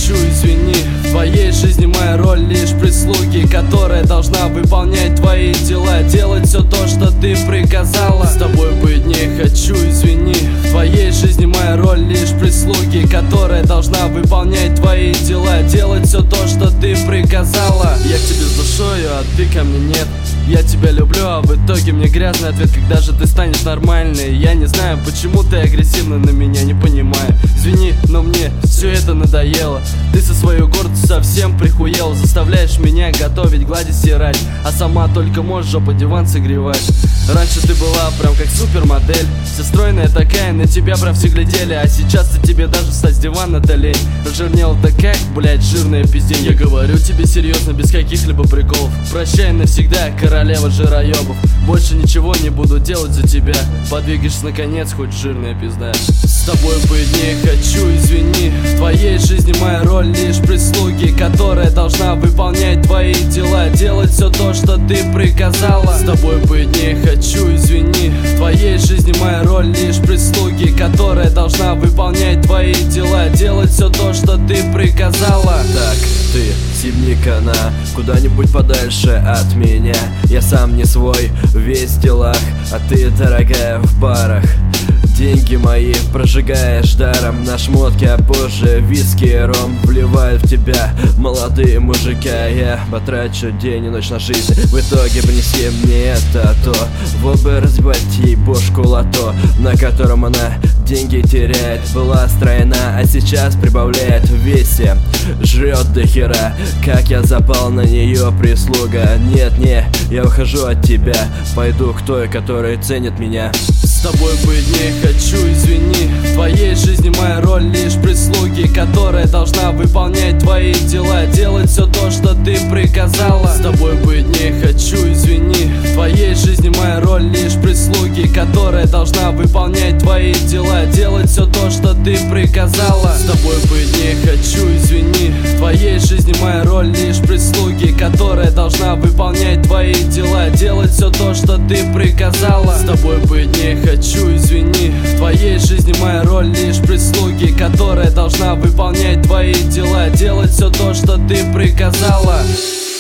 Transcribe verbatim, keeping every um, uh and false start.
хочу, извини. В твоей жизни моя роль лишь прислуги, которая должна выполнять твои дела, делать все то, что ты приказала. С тобой быть не хочу, извини. В твоей жизни моя роль лишь прислуги, которая должна выполнять твои дела, делать все то, что ты приказала. Я к тебе с душою, а ты ко мне нет. Я тебя люблю, а в итоге мне грязный ответ. Когда же ты станешь нормальной? Я не знаю, почему ты агрессивна на меня, не понимаю. Извини, но мне все это надоело. Ты со своей гордостью совсем прихуела. Заставляешь меня готовить, гладить, стирать, а сама только можешь жопу диван согревать. Раньше ты была прям как супермодель, вся стройная такая, на тебя прям все глядели. А сейчас-то тебе даже встать с дивана-то лень. Разжирнела-то как, блять, жирная пиздень. Я говорю тебе серьезно, без каких-либо приколов. Прощай навсегда, королева жироебов. Больше ничего не буду делать за тебя. Подвигаешься наконец, хоть жирная пизда. С тобой быть не хочу, извини. В твоей жизни моя роль лишь прислуги, которая должна выполнять твои дела, делать все то, что ты приказала. С тобой быть не хочу, извини. В твоей жизни моя роль лишь прислуги, которая должна выполнять твои дела, делать все то, что ты приказала. Так, ты, сибника на куда-нибудь подальше от меня. Я сам не свой, весь в делах, а ты, дорогая, в барах. Деньги мои прожигаешь даром на шмотки, а позже виски и ром вливают в тебя молодые мужики. А я потрачу день и ночь на жизнь, в итоге принеси мне это, а то вот бы разбивать ей бошку лото, на котором она деньги теряет. Была стройна, а сейчас прибавляет в весе, жрет до хера. Как я запал на нее, прислуга. Нет, не, я ухожу от тебя, пойду к той, которая ценит меня. С тобой быть не хочу, извини. В твоей жизни моя роль лишь прислуги, которая должна выполнять твои дела, делать все то, что ты приказала. С тобой быть не хочу, извини. В твоей жизни моя роль лишь прислуги, которая должна выполнять твои дела, делать все то, что ты приказала. С тобой быть не хочу, извини. В твоей жизни моя роль лишь прислуги, которая должна выполнять твои дела, делать все то, что ты приказала. С тобой быть не хочу, извини. В твоей жизни моя роль лишь прислуги, которая должна выполнять твои дела, делать все то, что ты приказала.